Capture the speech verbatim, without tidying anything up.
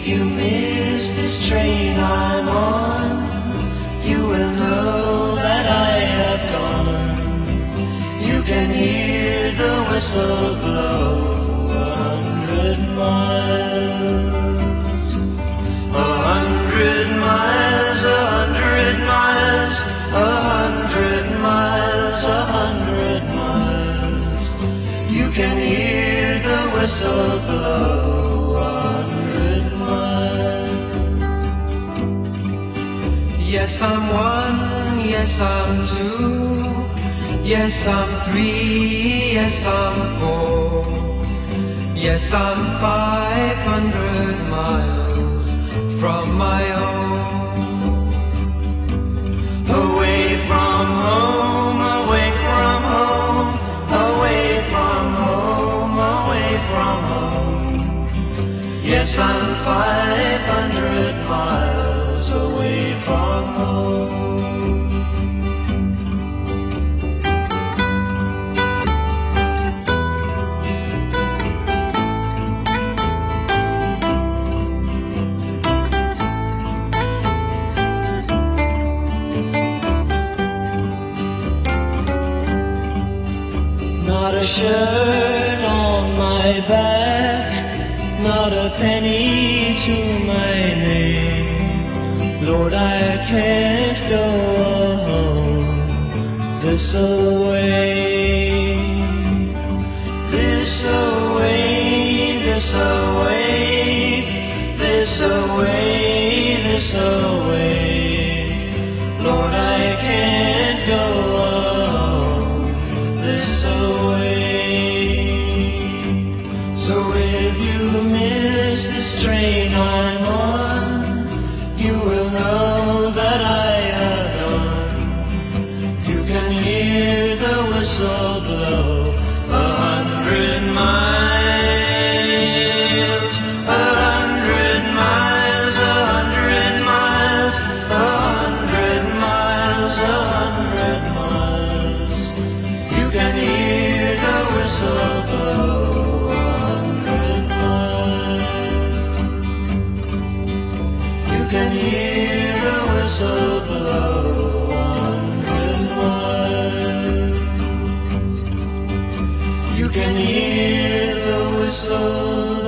you miss this train I'm on, you will know that I have gone. You can hear the whistle blow a hundred miles. A hundred miles, a hundred miles, a hundred miles, a hundred miles. You can hear the whistle blow a hundred miles. Yes, I'm one, yes, I'm two, yes, I'm three, yes, I'm four, yes, I'm five hundred miles from my home. Away from home, away from home, away from home, away from home. Yes, I'm five hundred miles away from home. Not a shirt on my back, not a penny to my name. Lord, I can't go home this away. This away, this away, this away, this away. Lord, I can't go home this away. So if you miss this train I'm on, you will know that I have gone. You can hear the whistle blow a hundred miles, a hundred miles, a hundred miles, a hundred miles, a hundred miles. You can hear the whistle blow a hundred miles. You can hear the whistle blow a hundred miles. You can hear the whistle